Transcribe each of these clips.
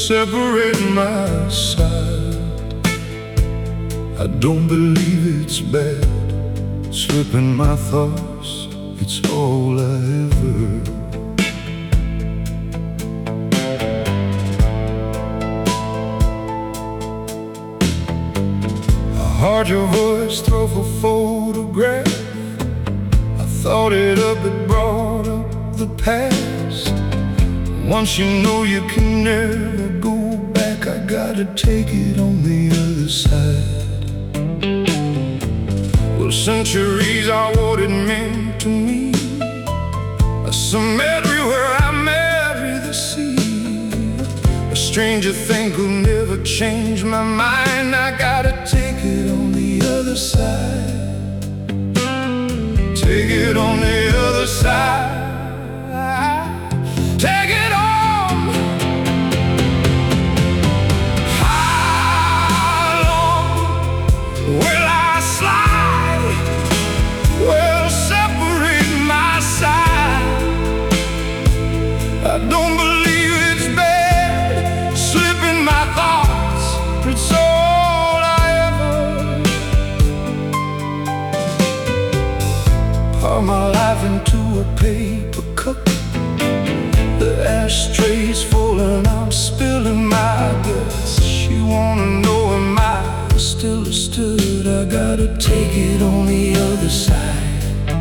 separate my side. I don't believe it's bad, slipping my thoughts, it's all I ever. I heard your voice through a photograph. I thought it up, it brought up the past. Once you know you can never go back, I gotta take it on the other side. Well, centuries are what it meant to me. A cemetery where I marry the sea. A stranger thing could never change my mind. I gotta take it on the other side. Take it on the other side. Take it on. How long will I slide? Will separate my side. I don't believe it's bad, slipping my thoughts, it's all I ever. Pour my life into a paper cup. The ashtray's full and I'm spilling my guts. She wanna know am I still stood? I gotta take it on the other side.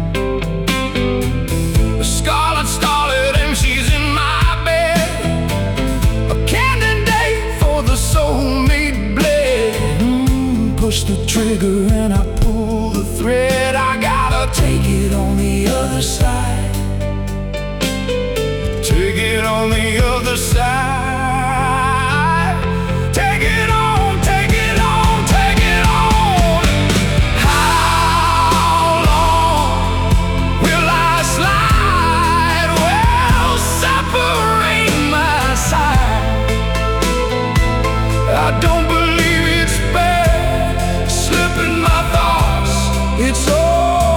A scarlet starlet and she's in my bed. A candidate for the soulmate bled. Push the trigger and I pull the thread. I gotta take it on the other side. Take it on the other side. Take it on, take it on, take it on. How long will I slide? Well, separate my side. I don't believe it's bad, slipping my thoughts, it's all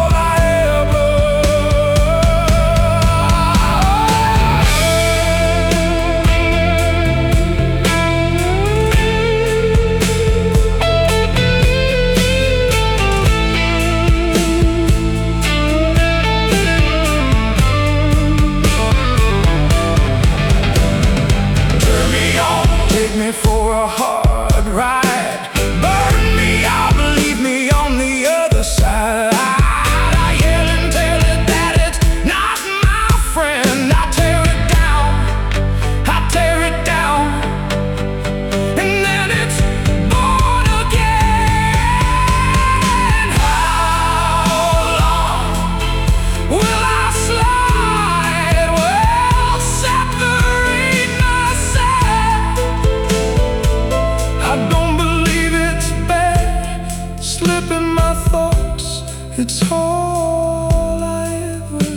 for a hard ride. Burn me out, leave me on the other side. I yell and tell it that it's not my friend. I tear it down, I tear it down, and then it's born again. How long will I slide? Well, separate myself. I don't believe it's bad, slipping my thoughts, it's all I ever.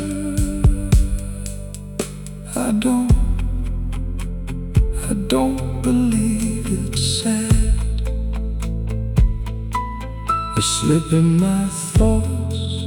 I don't believe it's sad, it's slipping my thoughts.